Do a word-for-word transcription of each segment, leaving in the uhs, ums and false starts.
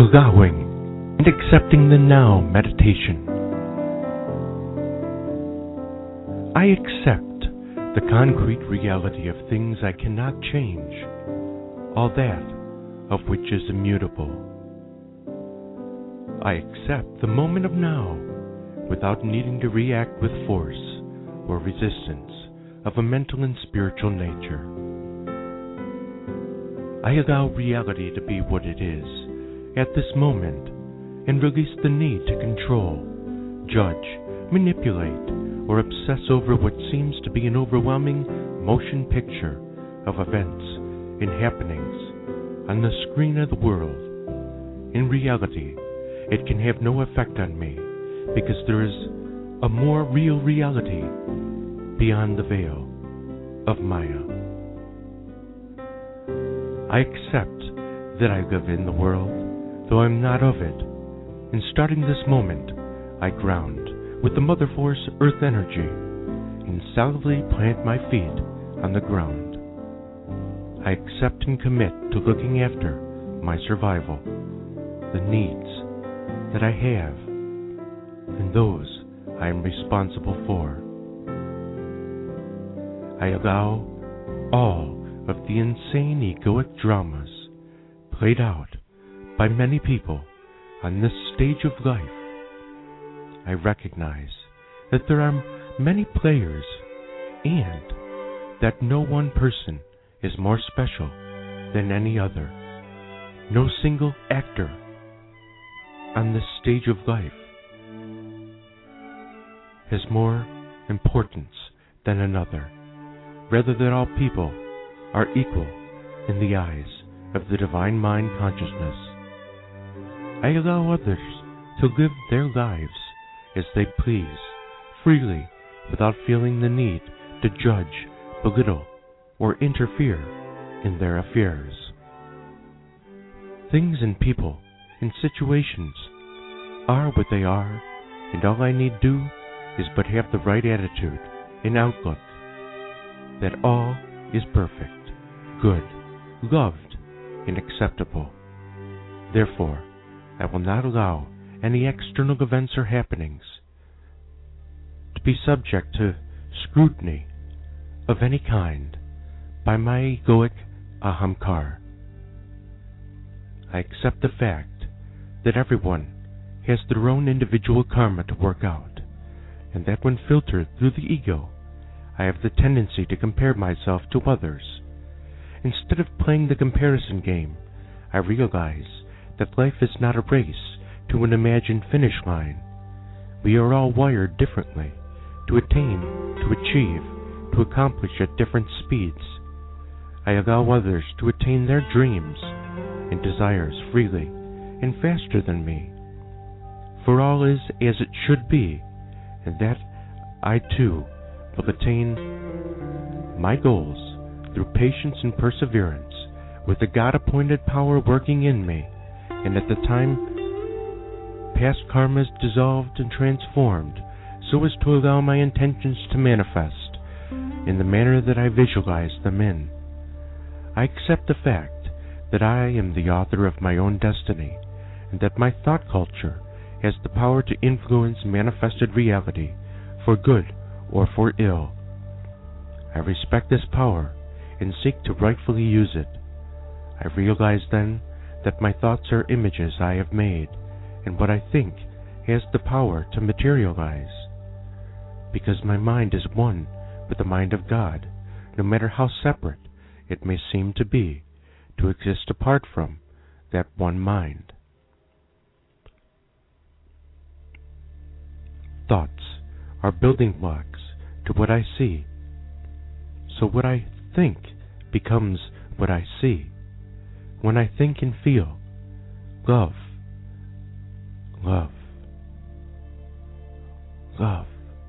allowing and accepting the now meditation. I accept the concrete reality of things I cannot change, all that of which is immutable. I accept the moment of now without needing to react with force or resistance of a mental and spiritual nature. I allow reality to be what it is at this moment and release the need to control, judge, manipulate, or obsess over what seems to be an overwhelming motion picture of events and happenings on the screen of the world. In reality, it can have no effect on me because there is a more real reality beyond the veil of Maya. I accept that I live in the world, though I'm not of it, and starting this moment, I ground with the Mother Force Earth energy and solidly plant my feet on the ground. I accept and commit to looking after my survival, the needs that I have, and those I am responsible for. I allow all of the insane egoic dramas played out by many people on this stage of life. I recognize that there are many players and that no one person is more special than any other. No single actor on this stage of life has more importance than another. Rather, that all people are equal in the eyes of the divine mind consciousness. I allow others to live their lives as they please, freely, without feeling the need to judge, belittle, or interfere in their affairs. Things and people and situations are what they are, and all I need do is but have the right attitude and outlook that all is perfect, good, loved, and acceptable. Therefore, I will not allow any external events or happenings to be subject to scrutiny of any kind by my egoic ahamkar. I accept the fact that everyone has their own individual karma to work out, and that when filtered through the ego, I have the tendency to compare myself to others. Instead of playing the comparison game, I realize that life is not a race to an imagined finish line. We are all wired differently to attain, to achieve, to accomplish at different speeds. I allow others to attain their dreams and desires freely and faster than me. For all is as it should be, and that I too will attain my goals through patience and perseverance, with the God-appointed power working in me, and at the time past karma is dissolved and transformed so as to allow my intentions to manifest in the manner that I visualize them in. I accept the fact that I am the author of my own destiny, and that my thought culture has the power to influence manifested reality for good or for ill. I respect this power and seek to rightfully use it. I realize then that my thoughts are images I have made, and what I think has the power to materialize. Because my mind is one with the mind of God, no matter how separate it may seem to be, to exist apart from that one mind. Thoughts are building blocks to what I see, so what I think becomes what I see. When I think and feel love, love, love,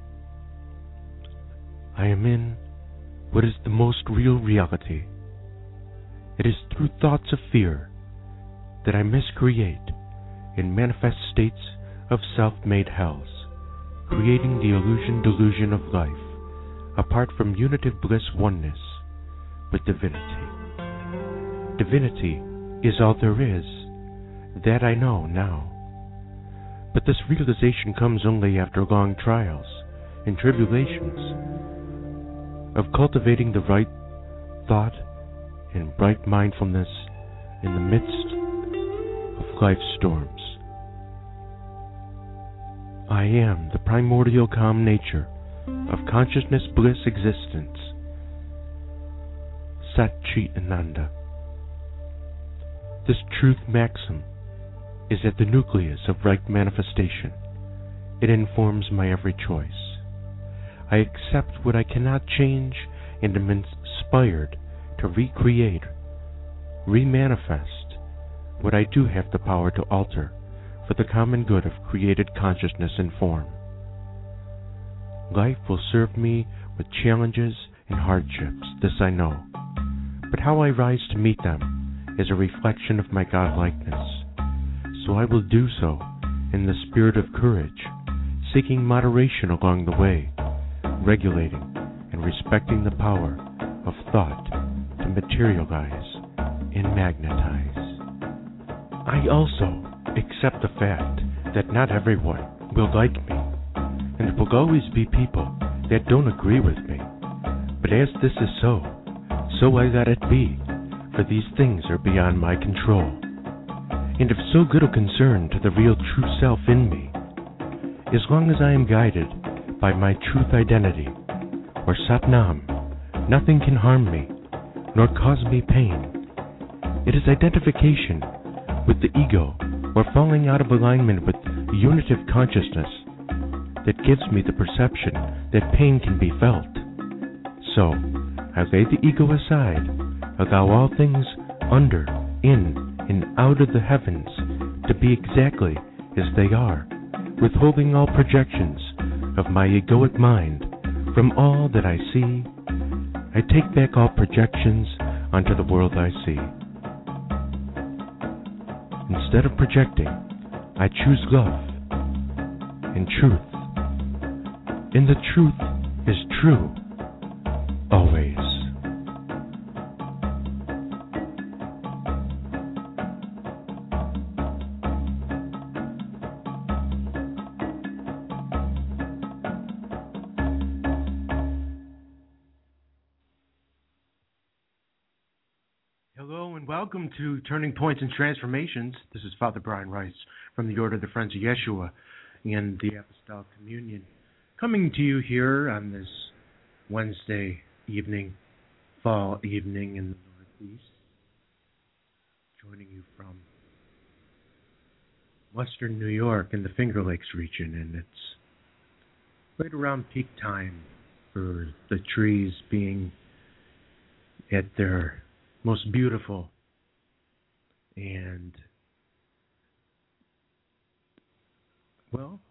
I am in what is the most real reality. It is through thoughts of fear that I miscreate and manifest states of self-made hells, creating the illusion delusion of life, apart from unitive bliss oneness with divinity. Divinity is all there is, That I know now. But this realization comes only after long trials and tribulations of cultivating the right thought and bright mindfulness in the midst of life's storms. I am the primordial calm nature of consciousness bliss existence, Sat Chit Ananda. This truth maxim is at the nucleus of right manifestation. It informs my every choice. I accept what I cannot change and am inspired to recreate, remanifest what I do have the power to alter for the common good of created consciousness and form. Life will serve me with challenges and hardships, this I know, but how I rise to meet them is a reflection of my godlikeness. So I will do so in the spirit of courage, seeking moderation along the way, regulating and respecting the power of thought to materialize and magnetize. I also accept the fact that not everyone will like me, and there will always be people that don't agree with me. But as this is so, so I let it be, for these things are beyond my control, and of so little concern to the real true self in me. As long as I am guided by my truth identity, or Satnam, nothing can harm me, nor cause me pain. It is identification with the ego, or falling out of alignment with unitive consciousness, that gives me the perception that pain can be felt. So, I lay the ego aside, allow all things under, in, and out of the heavens to be exactly as they are, withholding all projections of my egoic mind from all that I see. I take back all projections onto the world I see. Instead of projecting, I choose love and truth. And the truth is true, always. Hello and welcome to Turning Points and Transformations. This is Father Brian Rice from the Order of the Friends of Yeshua and the Apostolic Communion, coming to you here on this Wednesday evening, fall evening in the Northeast, joining you from Western New York in the Finger Lakes region, and it's right around peak time for the trees being at their most beautiful and, well,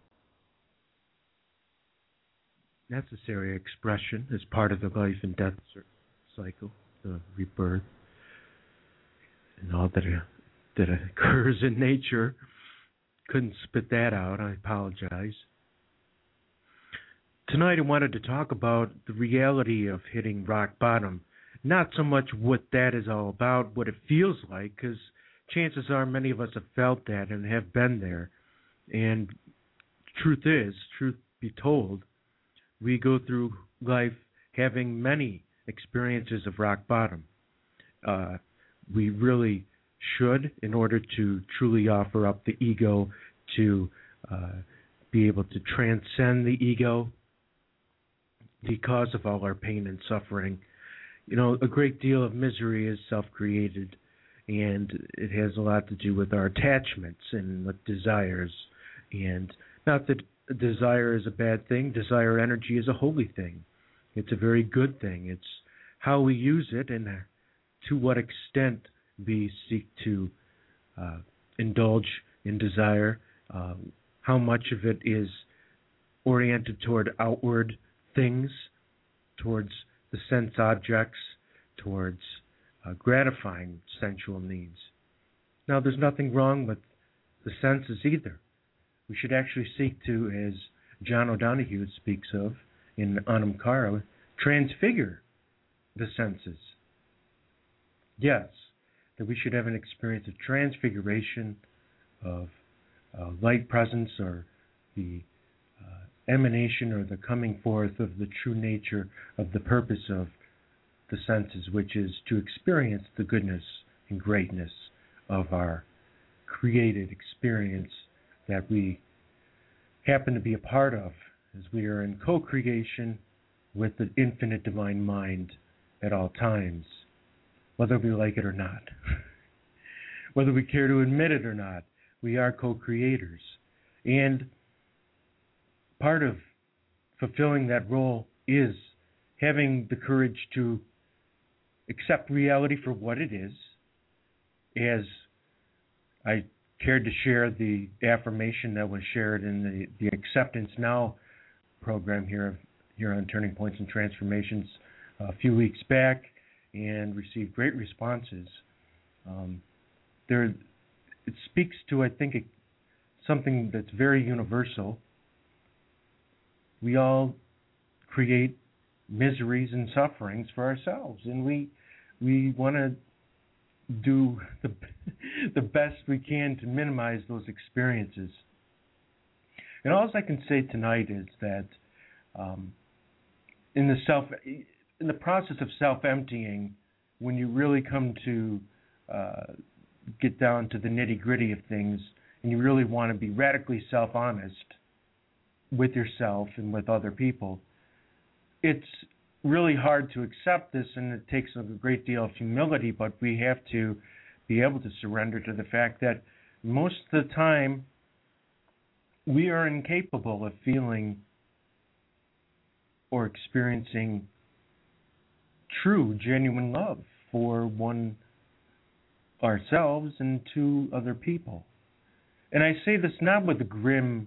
necessary expression as part of the life and death cycle, the rebirth, and all that, uh, that occurs in nature. Couldn't spit that out, I apologize. Tonight I wanted to talk about the reality of hitting rock bottom. Not so much what that is all about, what it feels like, because chances are many of us have felt that and have been there. And truth is, truth be told, we go through life having many experiences of rock bottom. Uh, we really should, in order to truly offer up the ego, to uh, be able to transcend the ego because of all our pain and suffering. You know, a great deal of misery is self-created, and it has a lot to do with our attachments and with desires. And not that desire is a bad thing. Desire energy is a holy thing. It's a very good thing. It's how we use it and to what extent we seek to uh, indulge in desire, uh, how much of it is oriented toward outward things, towards the sense objects, towards uh, gratifying sensual needs. Now, there's nothing wrong with the senses either. We should actually seek to, as John O'Donohue speaks of in Anam Cara, transfigure the senses. Yes, that we should have an experience of transfiguration of uh, light presence, or the uh, emanation or the coming forth of the true nature of the purpose of the senses, which is to experience the goodness and greatness of our created experience that we happen to be a part of, as we are in co-creation with the infinite divine mind at all times, whether we like it or not. Whether we care to admit it or not, we are co-creators. And part of fulfilling that role is having the courage to accept reality for what it is. As I cared to share the affirmation that was shared in the, the Acceptance Now program here, here on Turning Points and Transformations a few weeks back, and received great responses. Um, there, it speaks to, I think, it, something that's very universal. We all create miseries and sufferings for ourselves, and we we want to do the the best we can to minimize those experiences. And all I can say tonight is that um, in the self in the process of self-emptying, when you really come to uh, get down to the nitty-gritty of things, and you really want to be radically self-honest with yourself and with other people, it's really hard to accept this, and it takes a great deal of humility, but we have to be able to surrender to the fact that most of the time we are incapable of feeling or experiencing true, genuine love for one ourselves and two other people. And I say this not with a grim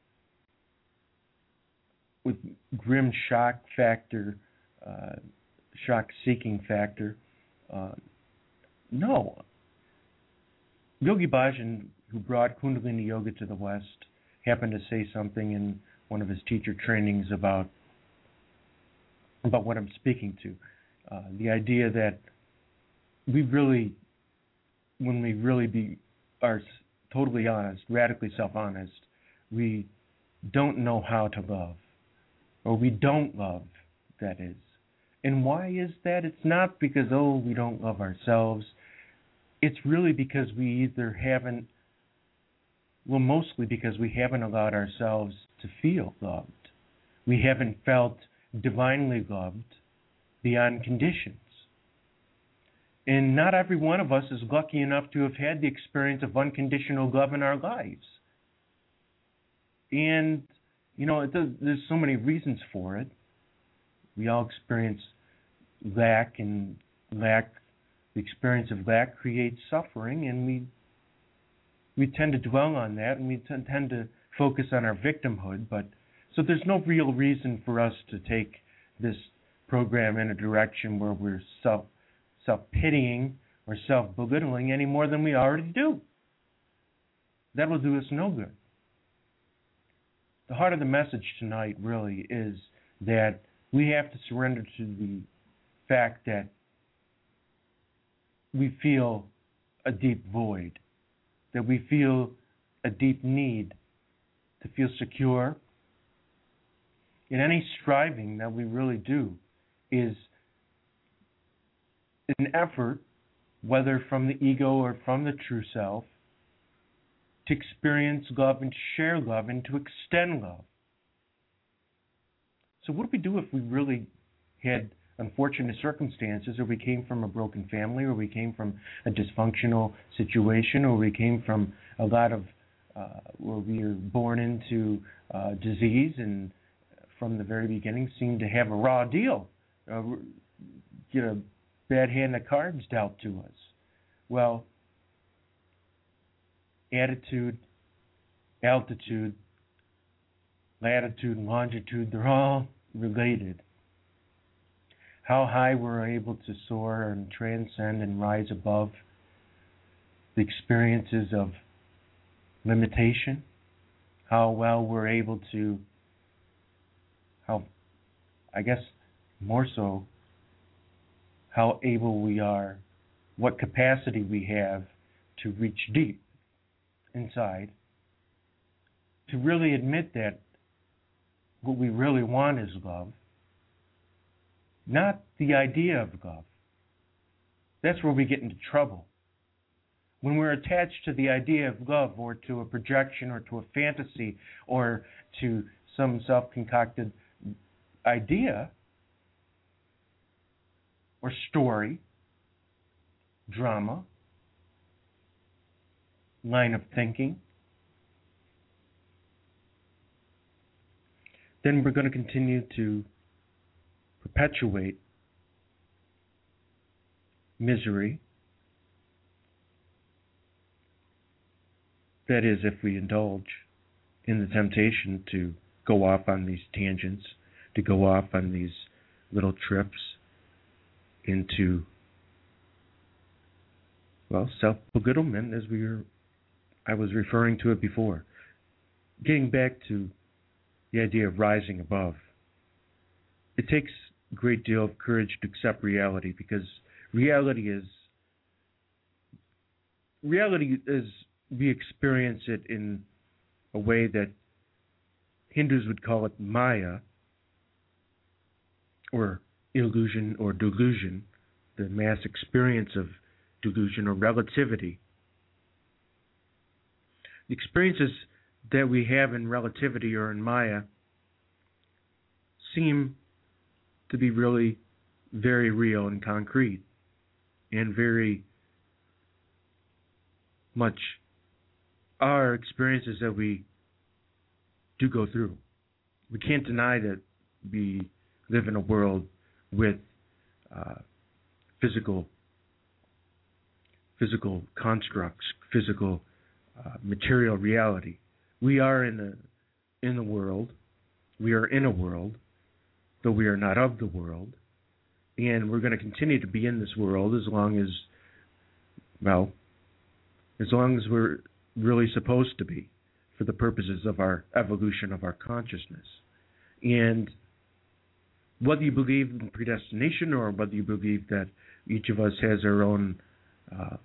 with grim shock factor, uh, shock-seeking factor. Uh, no. Yogi Bhajan, who brought Kundalini Yoga to the West, happened to say something in one of his teacher trainings about about what I'm speaking to. Uh, the idea that we really, when we really be are totally honest, radically self-honest, we don't know how to love, or we don't love, that is. And why is that? It's not because, oh, we don't love ourselves. It's really because we either haven't, well, mostly because we haven't allowed ourselves to feel loved. We haven't felt divinely loved beyond conditions. And not every one of us is lucky enough to have had the experience of unconditional love in our lives. And, you know, it does, there's so many reasons for it. We all experience lack, and lack, the experience of lack creates suffering, and we we tend to dwell on that, and we t- tend to focus on our victimhood. But so there's no real reason for us to take this program in a direction where we're self self-pitying or self-belittling any more than we already do. That will do us no good. The heart of the message tonight really is that we have to surrender to the fact that we feel a deep void, that we feel a deep need to feel secure. In any striving that we really do is an effort, whether from the ego or from the true self, to experience love and to share love and to extend love. So what do we do if we really had unfortunate circumstances, or we came from a broken family, or we came from a dysfunctional situation, or we came from a lot of, uh, where we were born into uh, disease and from the very beginning seemed to have a raw deal, uh, get a bad hand of cards dealt to us? Well, attitude, altitude, latitude, and longitude, they're all related. How high we're able to soar and transcend and rise above the experiences of limitation, how well we're able to, how, I guess more so, how able we are, what capacity we have to reach deep inside to really admit that what we really want is love, not the idea of love. That's where we get into trouble. When we're attached to the idea of love, or to a projection, or to a fantasy, or to some self-concocted idea or story, drama, line of thinking, then we're going to continue to perpetuate misery. That is, if we indulge in the temptation to go off on these tangents, to go off on these little trips into, well, self-belittlement, as we were, I was referring to it before. Getting back to the idea of rising above, it takes a great deal of courage to accept reality, because reality is reality is we experience it in a way that Hindus would call it Maya, or illusion, or delusion, the mass experience of delusion or relativity. The experiences that we have in relativity or in Maya seem to be really very real and concrete, and very much are experiences that we do go through. We can't deny that we live in a world with uh, physical physical constructs, physical uh, material reality. We are in the in the world. We are in a world, though we are not of the world, and we're going to continue to be in this world as long as, well, as long as we're really supposed to be, for the purposes of our evolution of our consciousness. And whether you believe in predestination, or whether you believe that each of us has our own uh,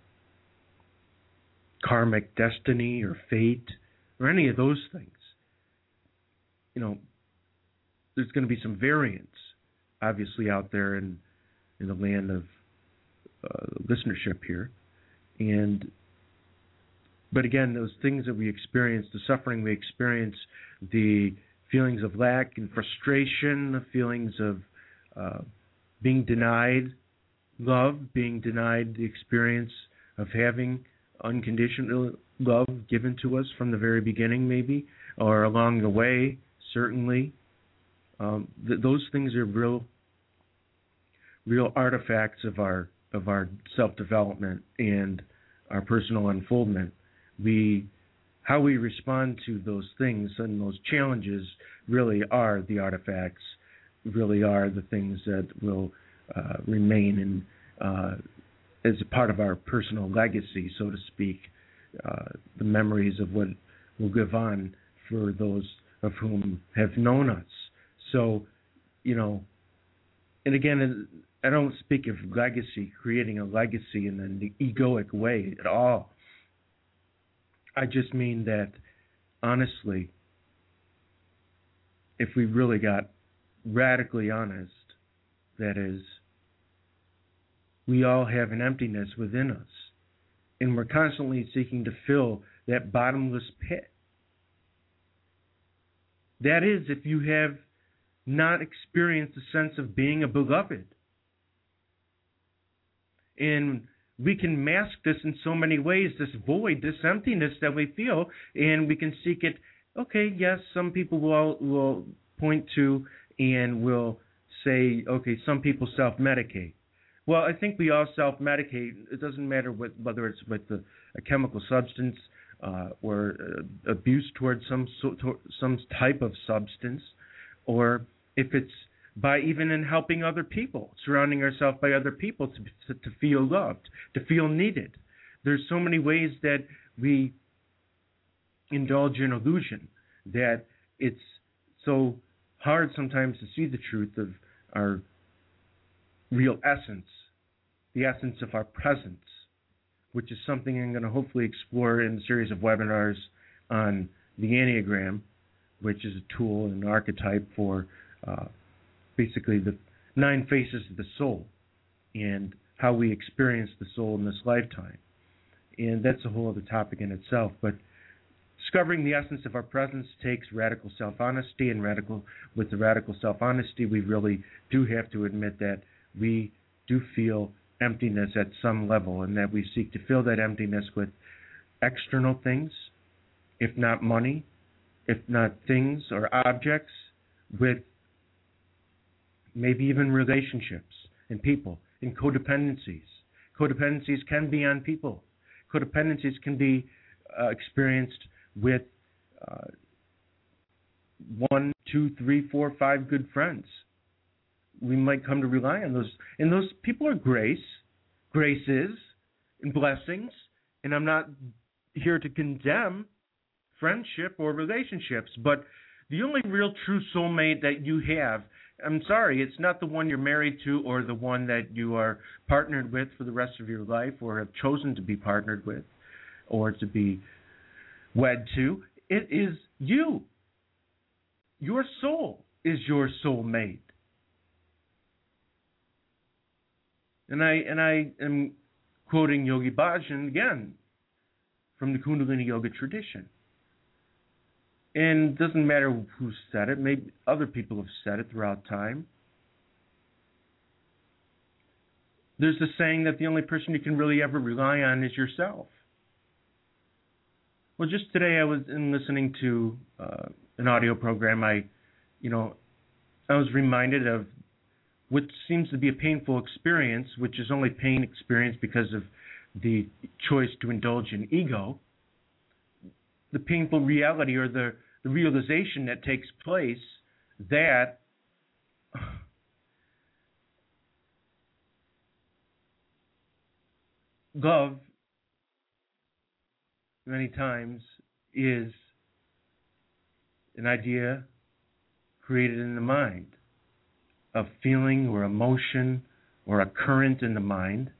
karmic destiny or fate, or any of those things, you know, there's going to be some variance, obviously, out there in, in the land of uh, listenership here. And But again, those things that we experience, the suffering we experience, the feelings of lack and frustration, the feelings of uh, being denied love, being denied the experience of having unconditional love given to us from the very beginning, maybe, or along the way, certainly. Um, th- those things are real, real artifacts of our of our self-development and our personal unfoldment. We, how we respond to those things and those challenges really are the artifacts, really are the things that will uh, remain in, uh, as a part of our personal legacy, so to speak, uh, the memories of what will live on for those of whom have known us. So, you know, and again, I don't speak of legacy, creating a legacy in an egoic way at all. I just mean that, honestly, if we really got radically honest, that is, we all have an emptiness within us, and we're constantly seeking to fill that bottomless pit. That is, if you have not experienced the sense of being a beloved. And we can mask this in so many ways, this void, this emptiness that we feel, and we can seek it. Okay, yes, some people will will point to and will say, okay, some people self-medicate. Well, I think we all self-medicate. It doesn't matter what, whether it's with a, a chemical substance uh, or uh, abuse towards some so, to, some type of substance, or if it's by even in helping other people, surrounding ourselves by other people to, to, to feel loved, to feel needed. There's so many ways that we indulge in illusion that it's so hard sometimes to see the truth of our real essence, the essence of our presence, which is something I'm going to hopefully explore in a series of webinars on the Enneagram, which is a tool and an archetype for uh, basically the nine faces of the soul and how we experience the soul in this lifetime. And that's a whole other topic in itself. But discovering the essence of our presence takes radical self-honesty, and radical with the radical self-honesty, we really do have to admit that we do feel emptiness at some level, and that we seek to fill that emptiness with external things, if not money, if not things or objects, with maybe even relationships and people, and codependencies. Codependencies can be on people. Codependencies can be uh, experienced with uh, one, two, three, four, five good friends. We might come to rely on those. And those people are grace, graces, and blessings. And I'm not here to condemn friendship or relationships, but the only real true soulmate that you have, I'm sorry, it's not the one you're married to or the one that you are partnered with for the rest of your life or have chosen to be partnered with or to be wed to. It is you. Your soul is your soulmate. And I and I am quoting Yogi Bhajan again from the Kundalini Yoga tradition. And it doesn't matter who said it. Maybe other people have said it throughout time. There's the saying that the only person you can really ever rely on is yourself. Well, just today I was in listening to uh, an audio program. I, you know, I was reminded of what seems to be a painful experience, which is only pain experience because of the choice to indulge in ego. The painful reality or the, the realization that takes place that love many times is an idea created in the mind, a feeling or emotion or a current in the mind.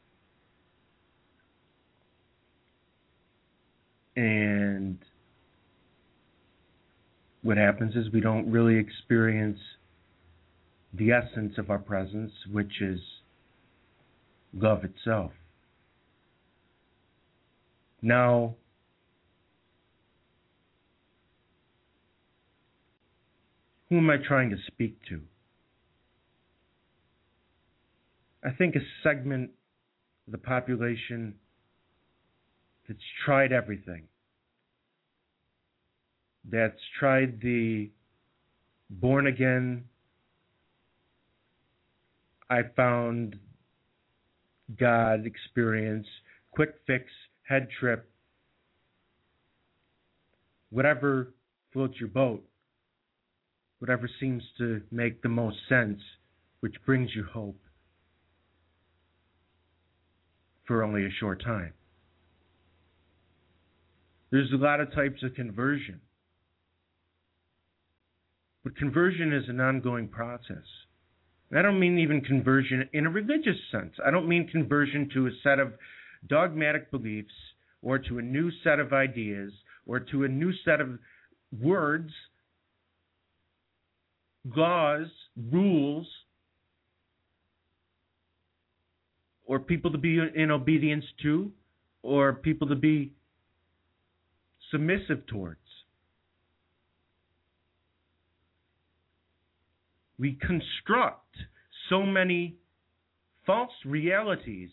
And what happens is we don't really experience the essence of our presence, which is love itself. Now, who am I trying to speak to? I think a segment of the population that's tried everything, that's tried the born-again, I found God experience, quick fix, head trip, whatever floats your boat, whatever seems to make the most sense, which brings you hope for only a short time. There's a lot of types of conversion. But conversion is an ongoing process. And I don't mean even conversion in a religious sense. I don't mean conversion to a set of dogmatic beliefs or to a new set of ideas or to a new set of words, laws, rules, or people to be in obedience to, or people to be submissive towards. We construct so many false realities,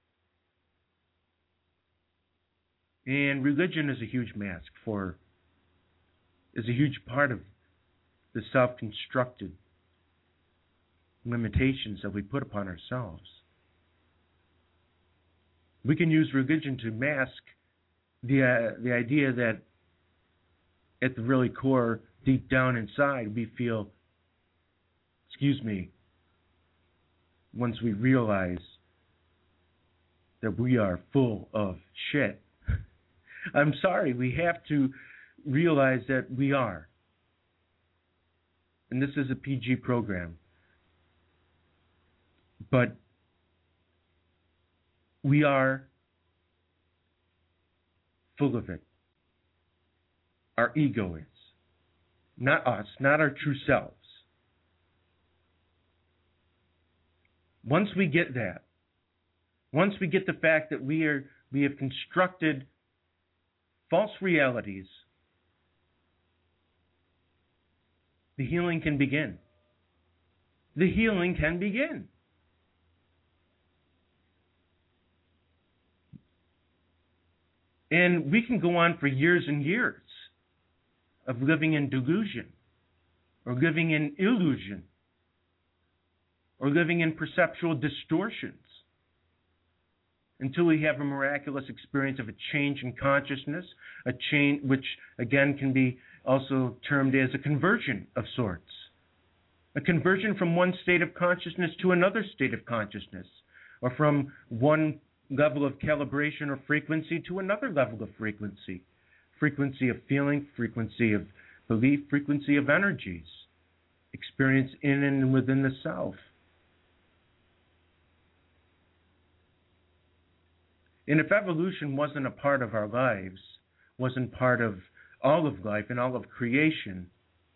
and religion is a huge mask for, is a huge part of the self-constructed limitations that we put upon ourselves. We can use religion to mask the uh, the idea that at the really core, deep down inside, we feel, excuse me, once we realize that we are full of shit. I'm sorry, we have to realize that we are. And this is a P G program. But we are full of it. Our ego is. Not us, not our true selves. Once we get that, once we get the fact that we are we have constructed false realities, the healing can begin. The healing can begin. And we can go on for years and years of living in delusion, or living in illusion, or living in perceptual distortions, until we have a miraculous experience of a change in consciousness, a change which again can be also termed as a conversion of sorts. A conversion from one state of consciousness to another state of consciousness, or from one level of calibration or frequency to another level of frequency. Frequency of feeling, frequency of belief, frequency of energies, experience in and within the self. And if evolution wasn't a part of our lives, wasn't part of all of life and all of creation,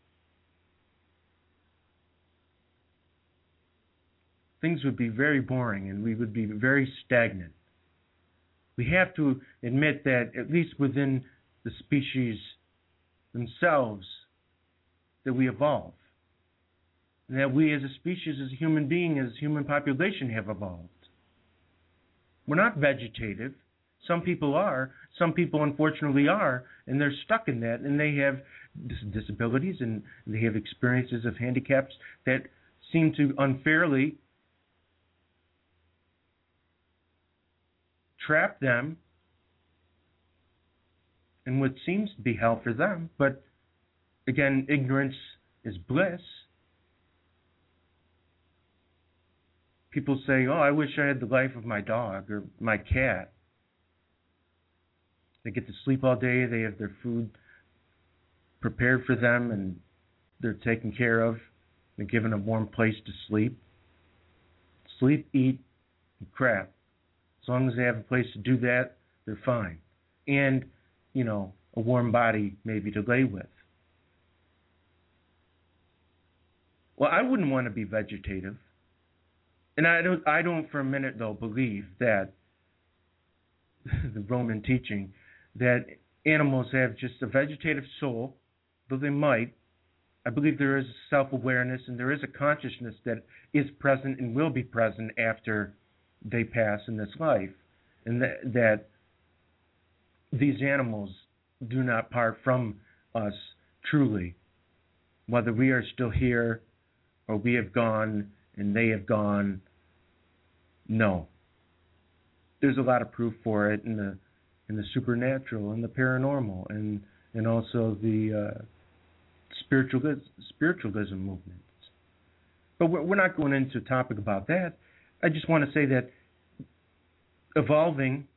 things would be very boring and we would be very stagnant. We have to admit that, at least within the species themselves, that we evolve. And that we as a species, as a human being, as a human population have evolved. We're not vegetative. Some people are. Some people unfortunately are, and they're stuck in that, and they have dis- disabilities and they have experiences of handicaps that seem to unfairly trap them in what seems to be hell for them. But again, ignorance is bliss. People say, oh, I wish I had the life of my dog or my cat. They get to sleep all day, they have their food prepared for them, and they're taken care of. They're given a warm place to sleep. Sleep, eat, and crap. As long as they have a place to do that, they're fine. And, you know, a warm body maybe to lay with. Well, I wouldn't want to be vegetative. And I don't, I don't for a minute, though, believe that the Roman teaching that animals have just a vegetative soul, though they might. I believe there is self-awareness and there is a consciousness that is present and will be present after they pass in this life, and that, that these animals do not part from us truly, whether we are still here or we have gone and they have gone. No. There's a lot of proof for it in the in the supernatural and the paranormal and and also the uh, spiritualism, spiritualism movements. But we're, we're not going into a topic about that. I just want to say that evolving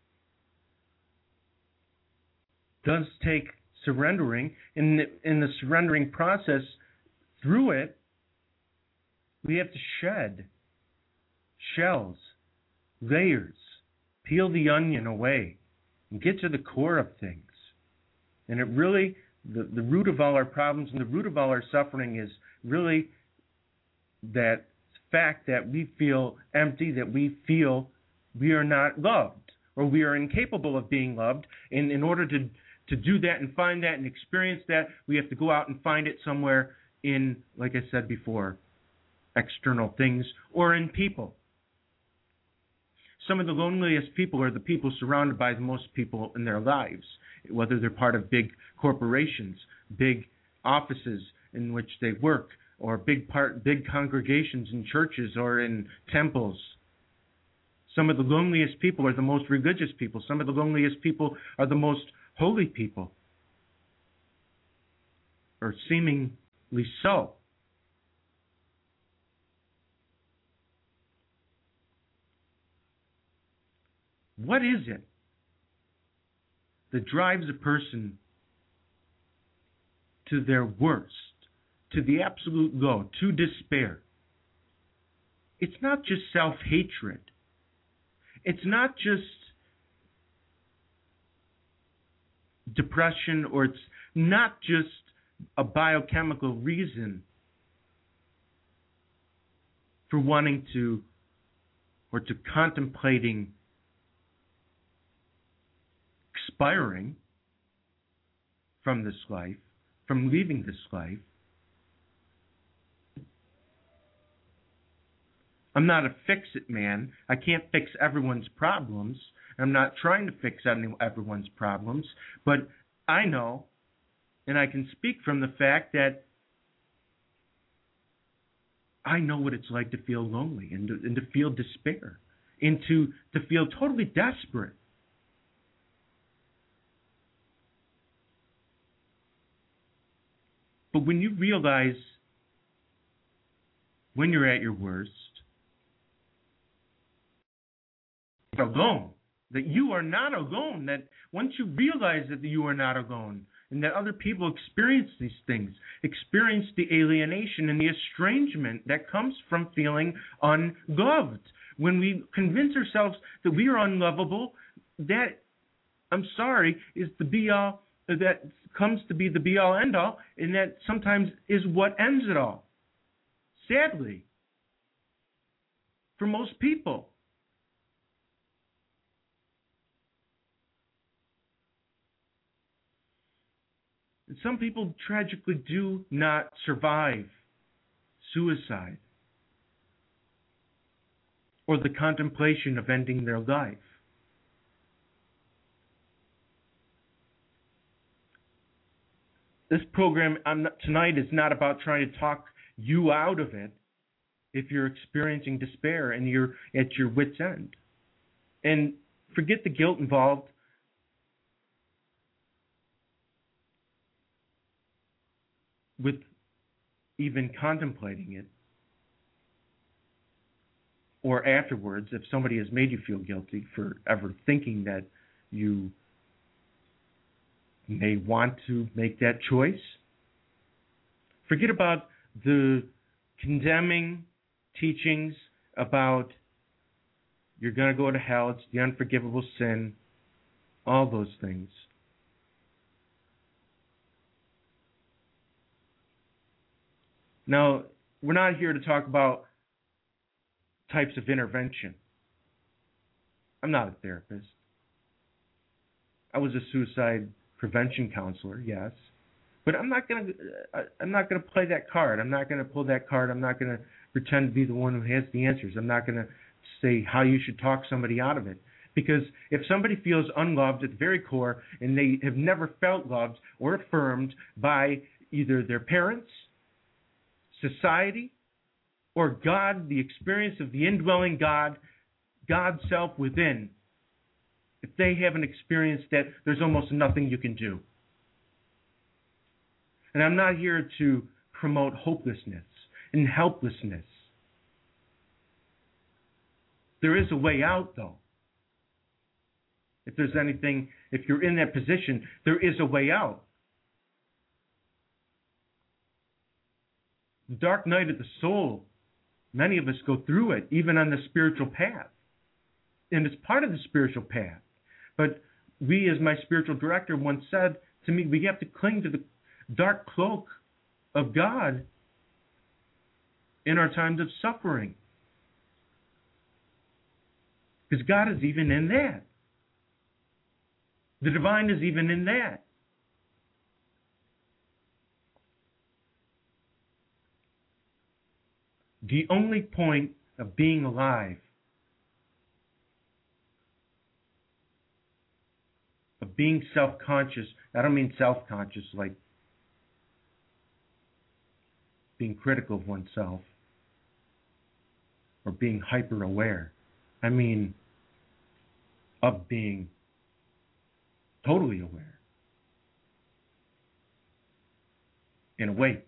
does take surrendering. In the, in the surrendering process, through it, we have to shed shells, layers, peel the onion away, and get to the core of things. And it really, the, the root of all our problems and the root of all our suffering is really that fact that we feel empty, that we feel we are not loved, or we are incapable of being loved. And in order to, to do that and find that and experience that, we have to go out and find it somewhere in, like I said before, external things or in people. Some of the loneliest people are the people surrounded by the most people in their lives, whether they're part of big corporations, big offices in which they work, or big part, big congregations in churches or in temples. Some of the loneliest people are the most religious people. Some of the loneliest people are the most holy people, or seemingly so. What is it that drives a person to their worst, to the absolute low, to despair? It's not just self-hatred. It's not just depression, or it's not just a biochemical reason for wanting to or to contemplating expiring from this life, from leaving this life. I'm not a fix-it man. I can't fix everyone's problems. I'm not trying to fix any, everyone's problems, but I know, and I can speak from the fact that I know what it's like to feel lonely and to, and to feel despair and to, to feel totally desperate. But when you realize when you're at your worst, you're alone, that you are not alone, that once you realize that you are not alone, and that other people experience these things, experience the alienation and the estrangement that comes from feeling unloved. When we convince ourselves that we are unlovable, that, I'm sorry, is the be-all, that comes to be the be-all, end-all, and that sometimes is what ends it all. Sadly, for most people. And some people tragically do not survive suicide or the contemplation of ending their life. This program I'm not, tonight is not about trying to talk you out of it if you're experiencing despair and you're at your wit's end. And forget the guilt involved. With even contemplating it, or afterwards, if somebody has made you feel guilty for ever thinking that you may want to make that choice, forget about the condemning teachings about you're going to go to hell, it's the unforgivable sin, all those things. Now, we're not here to talk about types of intervention. I'm not a therapist. I was a suicide prevention counselor, yes, but I'm not going to. I'm not going to play that card. I'm not going to pull that card. I'm not going to pretend to be the one who has the answers. I'm not going to say how you should talk somebody out of it. Because if somebody feels unloved at the very core and they have never felt loved or affirmed by either their parents, society, or God, the experience of the indwelling God, God's self within, if they haven't experienced that, there's almost nothing you can do. And I'm not here to promote hopelessness and helplessness. There is a way out, though. If there's anything, if you're in that position, there is a way out. The dark night of the soul, many of us go through it, even on the spiritual path. And it's part of the spiritual path. But we, as my spiritual director once said to me, we have to cling to the dark cloak of God in our times of suffering. Because God is even in that. The divine is even in that. The only point of being alive, of being self-conscious, I don't mean self-conscious like being critical of oneself or being hyper-aware. I mean of being totally aware and awake.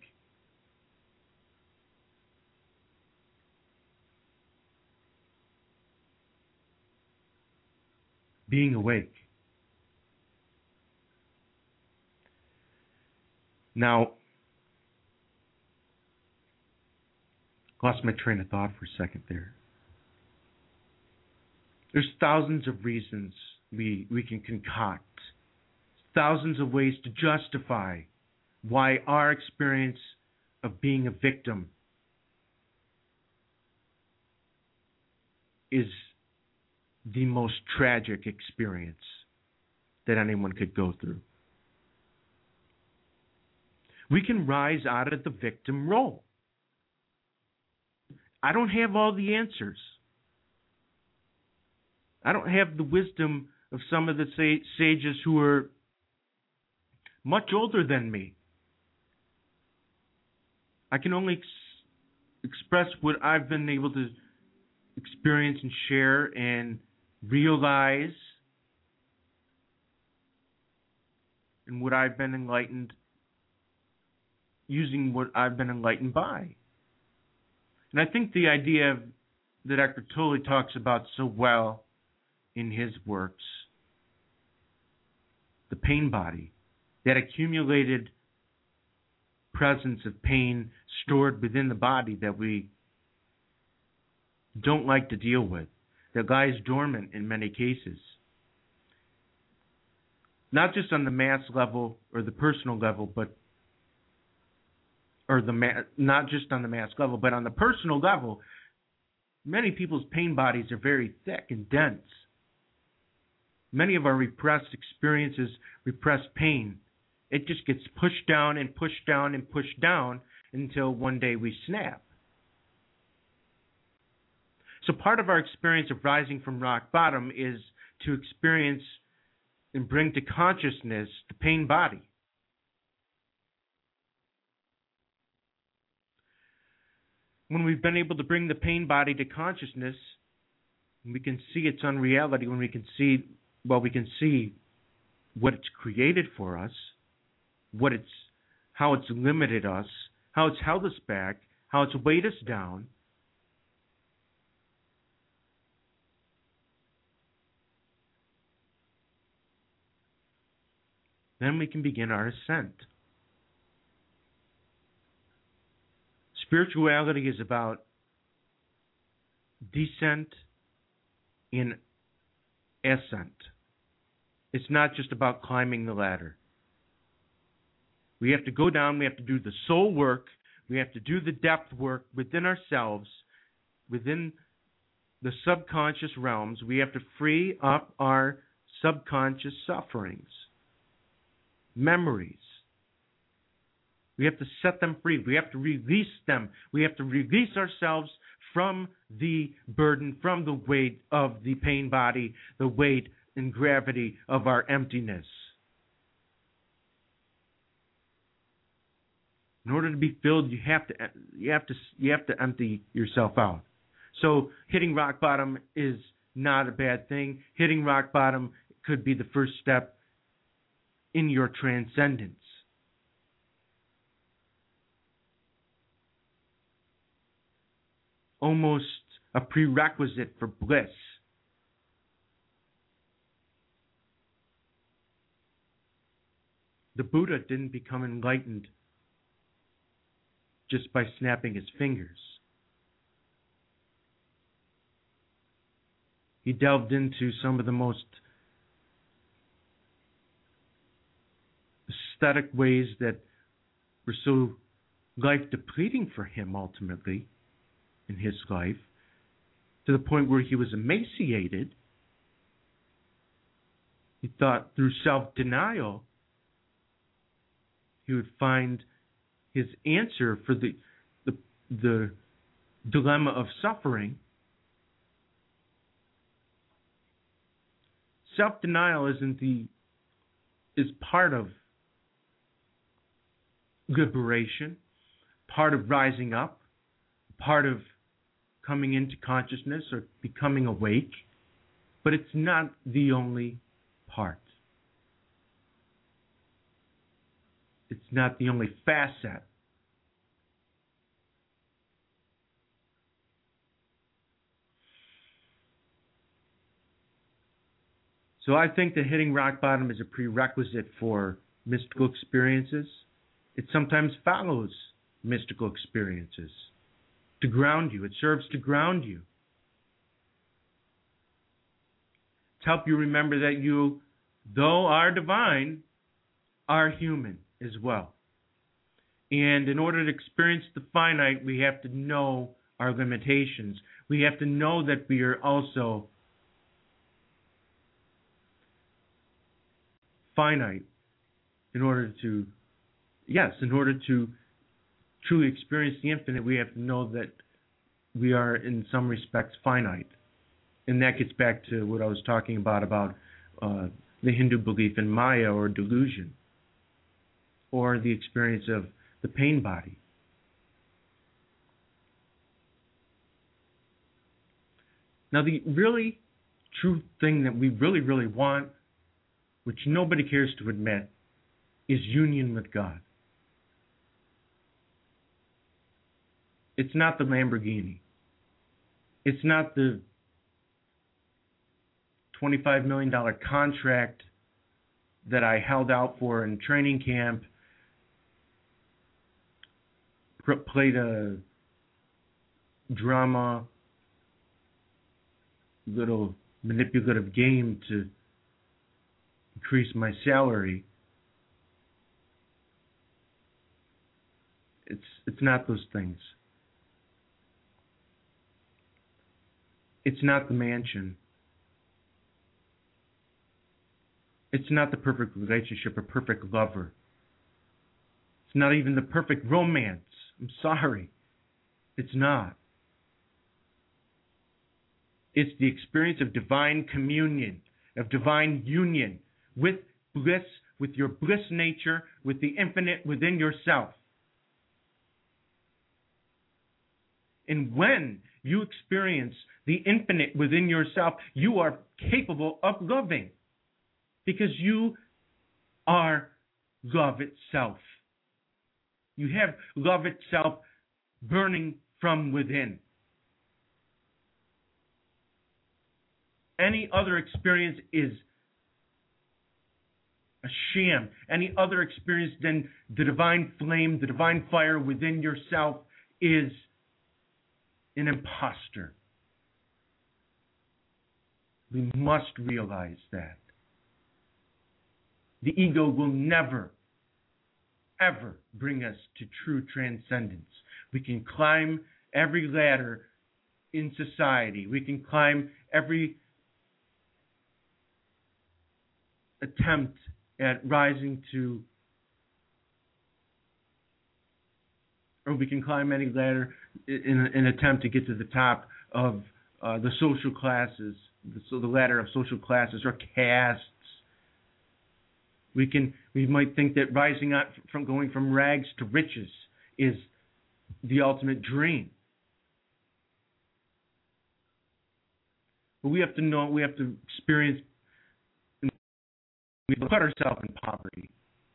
Being awake. Now, lost my train of thought for a second there. There's thousands of reasons we, we can concoct thousands of ways to justify why our experience of being a victim is the most tragic experience that anyone could go through. We can rise out of the victim role. I don't have all the answers. I don't have the wisdom of some of the sages who are much older than me. I can only ex- express what I've been able to experience and share and realize, and what I've been enlightened, using what I've been enlightened by. And I think the idea that Eckhart Tolle talks about so well in his works, the pain body, that accumulated presence of pain stored within the body that we don't like to deal with, that lies dormant in many cases. Not just on the mass level or the personal level, but or the ma- not just on the mass level, but on the personal level, many people's pain bodies are very thick and dense. Many of our repressed experiences, repressed pain, it just gets pushed down and pushed down and pushed down until one day we snap. So part of our experience of rising from rock bottom is to experience and bring to consciousness the pain body. When we've been able to bring the pain body to consciousness, we can see its unreality, when we can see, well, we can see what it's created for us, what it's, how it's limited us, how it's held us back, how it's weighed us down. Then we can begin our ascent. Spirituality is about descent and ascent. It's not just about climbing the ladder. We have to go down, we have to do the soul work, we have to do the depth work within ourselves, within the subconscious realms. We have to free up our subconscious sufferings, memories. We have to set them free. We have to release them. We have to release ourselves from the burden, from the weight of the pain body, the weight and gravity of our emptiness. In order to be filled, you have to you have to you have to empty yourself out. So hitting rock bottom is not a bad thing. Hitting rock bottom could be the first step in your transcendence. Almost a prerequisite for bliss. The Buddha didn't become enlightened just by snapping his fingers. He delved into some of the most aesthetic ways that were so life-depleting for him ultimately in his life, to the point where he was emaciated. He thought through self-denial he would find his answer for the the, the dilemma of suffering. Self-denial isn't the is part of liberation, part of rising up, part of coming into consciousness or becoming awake, but it's not the only part. It's not the only facet. So I think that hitting rock bottom is a prerequisite for mystical experiences. It sometimes follows mystical experiences to ground you. It serves to ground you. To help you remember that you, though are divine, are human as well. And in order to experience the finite, we have to know our limitations. We have to know that we are also finite in order to, yes, in order to truly experience the infinite, we have to know that we are in some respects finite. And that gets back to what I was talking about, about uh, the Hindu belief in Maya or delusion, or the experience of the pain body. Now, the really true thing that we really, really want, which nobody cares to admit, is union with God. It's not the Lamborghini. It's not the twenty-five million dollars contract that I held out for in training camp, played a drama, little manipulative game to increase my salary. It's it's not those things. It's not the mansion. It's not the perfect relationship or perfect lover. It's not even the perfect romance. I'm sorry. It's not. It's the experience of divine communion, of divine union with bliss, with your bliss nature, with the infinite within yourself. And when you experience the infinite within yourself, you are capable of loving, because you are love itself. You have love itself burning from within. Any other experience is a sham. Any other experience than the divine flame, the divine fire within yourself is an imposter. We must realize that. The ego will never, ever bring us to true transcendence. We can climb every ladder in society. We can climb every attempt at rising to, or we can climb any ladder in an attempt to get to the top of uh, the social classes, so the ladder of social classes or castes. We can, we might think that rising up from going from rags to riches is the ultimate dream. But we have to know, we have to experience, we put ourselves in poverty.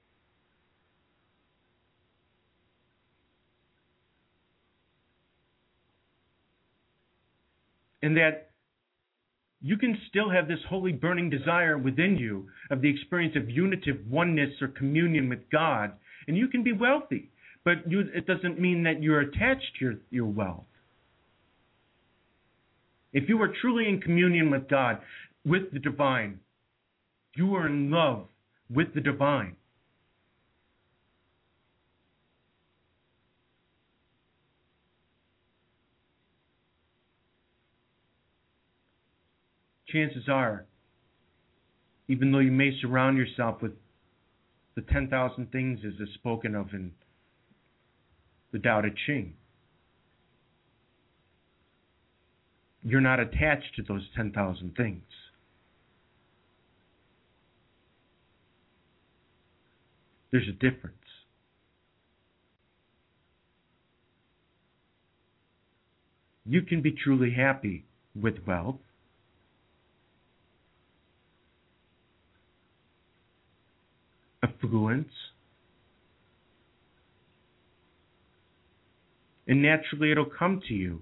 And that you can still have this holy burning desire within you of the experience of unitive oneness or communion with God, and you can be wealthy. But you, it doesn't mean that you're attached to your, your wealth. If you are truly in communion with God, with the divine, you are in love with the divine. Chances are, even though you may surround yourself with the ten thousand things as is spoken of in the Tao Te Ching, you're not attached to those ten thousand things. There's a difference. You can be truly happy with wealth. Affluence. And naturally it'll come to you.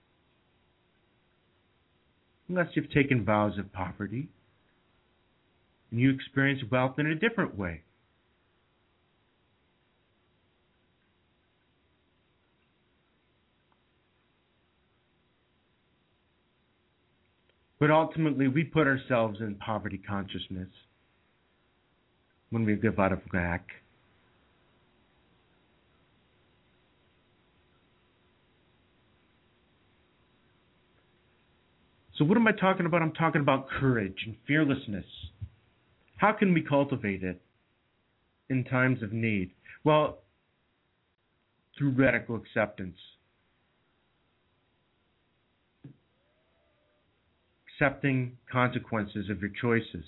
Unless you've taken vows of poverty and you experience wealth in a different way. But ultimately we put ourselves in poverty consciousness. when we live out of lack. So what am I talking about? I'm talking about courage and fearlessness. How can we cultivate it in times of need? Well, through radical acceptance. Accepting consequences of your choices.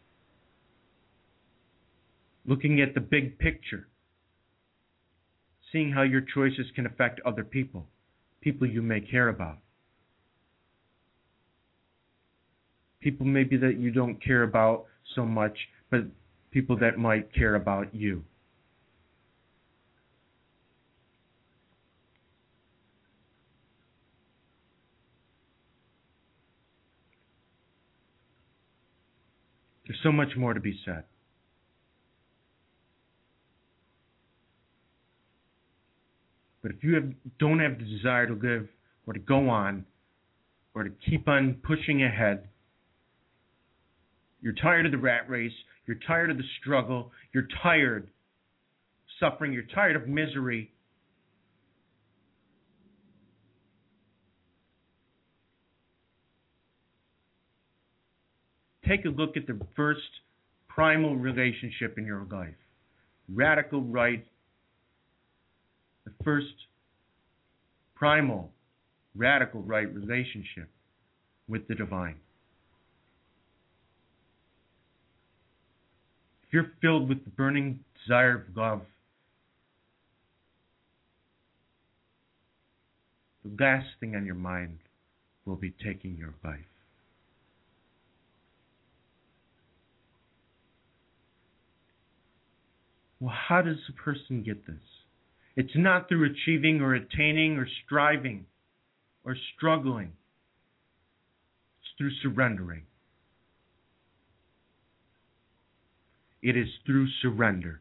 Looking at the big picture. Seeing how your choices can affect other people, people you may care about. People maybe that you don't care about so much, but people that might care about you. There's so much more to be said. But if you have, don't have the desire to live or to go on or to keep on pushing ahead, you're tired of the rat race, you're tired of the struggle, you're tired of suffering, you're tired of misery, take a look at the first primal relationship in your life. Radical right, the first primal, radical right relationship with the divine. If you're filled with the burning desire of love, the last thing on your mind will be taking your life. Well, how does a person get this? It's not through achieving or attaining or striving or struggling. It's through surrendering. It is through surrender.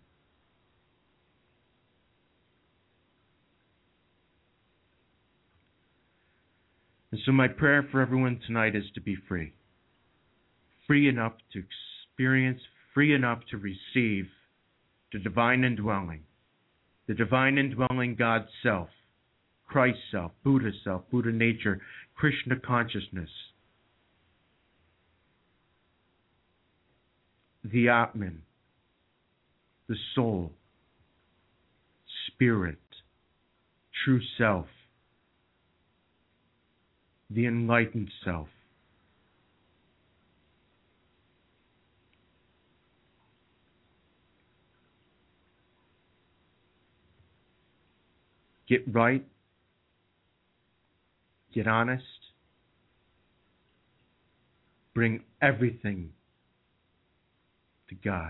And so my prayer for everyone tonight is to be free. Free enough to experience, free enough to receive the divine indwelling. The divine indwelling God's self, Christ's self, Buddha's self, Buddha nature, Krishna consciousness. The Atman, the soul, spirit, true self, the enlightened self. Get right, get honest, bring everything to God.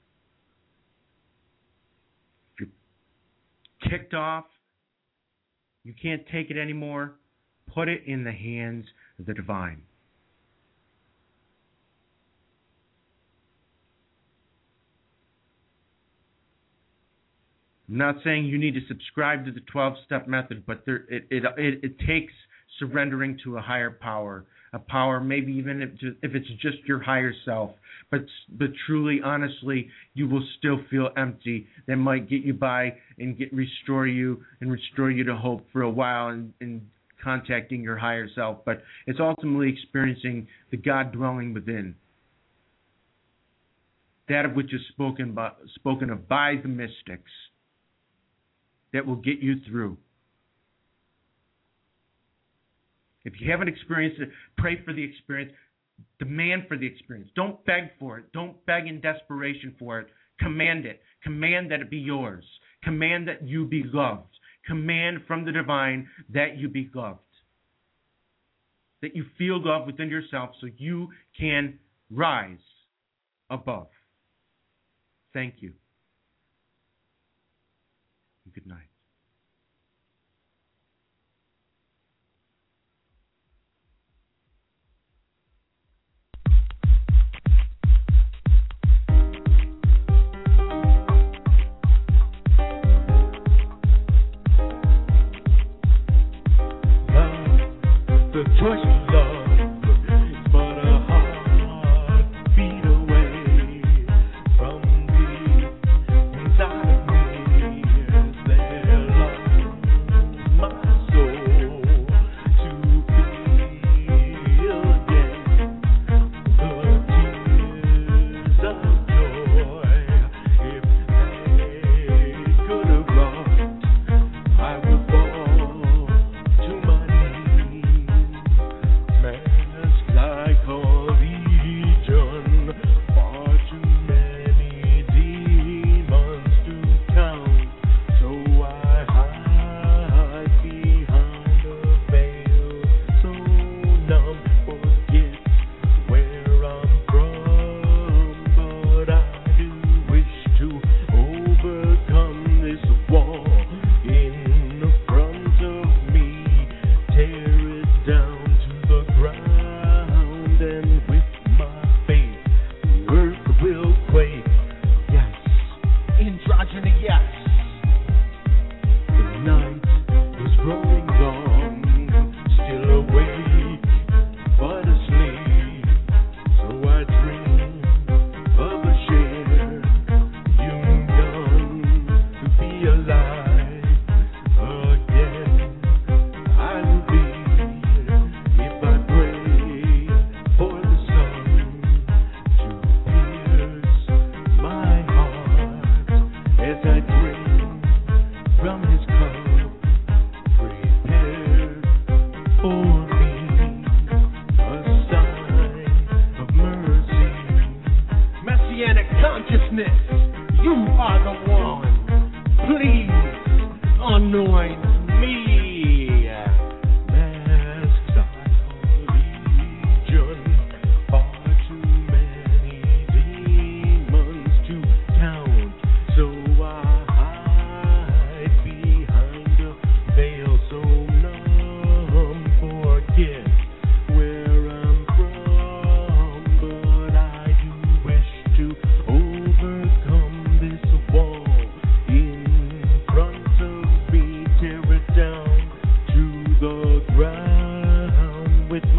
If you're kicked off, you can't take it anymore, put it in the hands of the divine. I'm not saying you need to subscribe to the twelve-step method, but there, it, it, it, it takes surrendering to a higher power, a power maybe even if, if it's just your higher self. But, but truly, honestly, you will still feel empty. That might get you by and get restore you and restore you to hope for a while and, and contacting your higher self. But it's ultimately experiencing the God dwelling within. That of which is spoken, by, spoken of by the mystics. That will get you through. If you haven't experienced it, pray for the experience. Demand for the experience. Don't beg for it. Don't beg in desperation for it. Command it. Command that it be yours. Command that you be loved. Command from the divine that you be loved. That you feel love within yourself so you can rise above. Thank you. Good night. Love, the choice of love is but a heartbeat away from the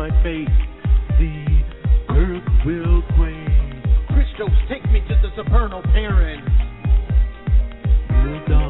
my faith, the earth will quake. Christos, take me to the supernal parents. Lived on